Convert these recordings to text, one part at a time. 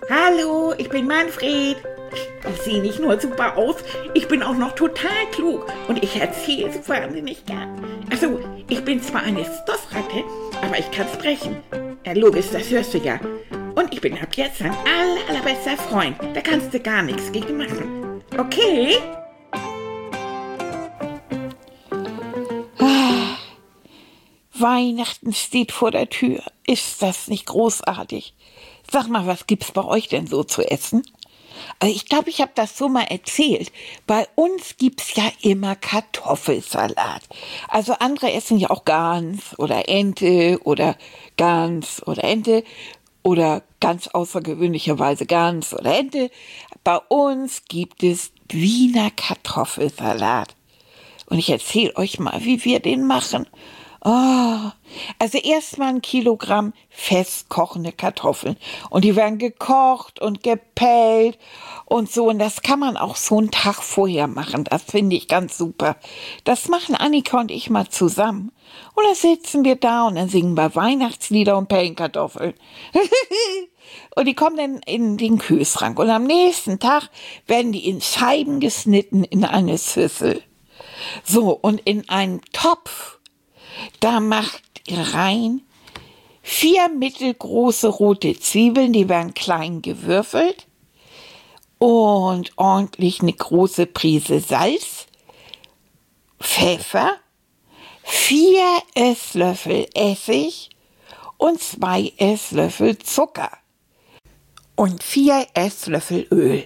Hallo, ich bin Manfred. Ich sehe nicht nur super aus, ich bin auch noch total klug und ich erzähle so wahnsinnig gern. Also, ich bin zwar eine Stoffratte, aber ich kann sprechen. Ja, logisch, das hörst du ja. Und ich bin ab jetzt dein allerbester Freund. Da kannst du gar nichts gegen machen. Okay? Weihnachten steht vor der Tür. Ist das nicht großartig? Sag mal, was gibt's bei euch denn so zu essen? Also ich glaube, ich habe das so mal erzählt. Bei uns gibt's ja immer Kartoffelsalat. Also andere essen ja auch Gans oder Ente oder Gans oder Ente oder ganz außergewöhnlicherweise Gans oder Ente. Bei uns gibt es Wiener Kartoffelsalat. Und ich erzähle euch mal, wie wir den machen. Oh, also erstmal 1 Kilogramm festkochende Kartoffeln. Und die werden gekocht und gepellt und so. Und das kann man auch so einen Tag vorher machen. Das finde ich ganz super. Das machen Annika und ich mal zusammen. Und dann sitzen wir da und dann singen wir Weihnachtslieder und pellen Kartoffeln. Und die kommen dann in den Kühlschrank. Und am nächsten Tag werden die in Scheiben geschnitten in eine Schüssel. So, und in einen Topf, da macht ihr rein 4 mittelgroße rote Zwiebeln, die werden klein gewürfelt und ordentlich eine große Prise Salz, Pfeffer, 4 Esslöffel Essig und 2 Esslöffel Zucker und 4 Esslöffel Öl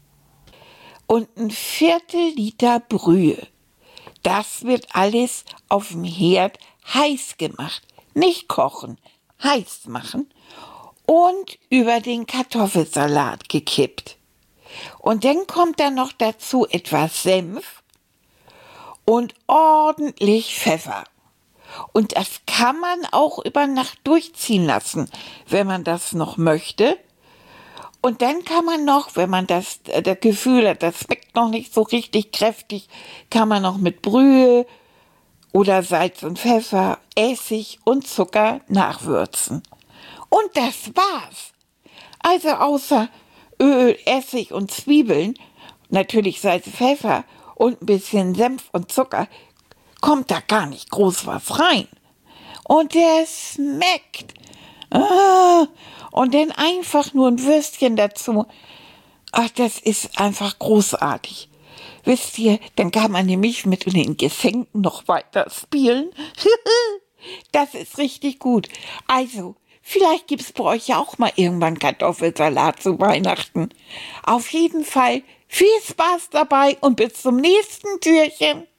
und 1/4 Liter Brühe. Das wird alles auf dem Herd heiß gemacht. Nicht kochen, heiß machen und über den Kartoffelsalat gekippt. Und dann kommt da noch dazu etwas Senf und ordentlich Pfeffer. Und das kann man auch über Nacht durchziehen lassen, wenn man das noch möchte. Und dann kann man noch, wenn man das Gefühl hat, das schmeckt noch nicht so richtig kräftig, kann man noch mit Brühe oder Salz und Pfeffer, Essig und Zucker nachwürzen. Und das war's. Also außer Öl, Essig und Zwiebeln, natürlich Salz, Pfeffer und ein bisschen Senf und Zucker, kommt da gar nicht groß was rein. Und der schmeckt. Und dann einfach nur ein Würstchen dazu. Ach, das ist einfach großartig. Wisst ihr, dann kann man nämlich mit den Geschenken noch weiter spielen. Das ist richtig gut. Also, vielleicht gibt's bei euch ja auch mal irgendwann Kartoffelsalat zu Weihnachten. Auf jeden Fall viel Spaß dabei und bis zum nächsten Türchen.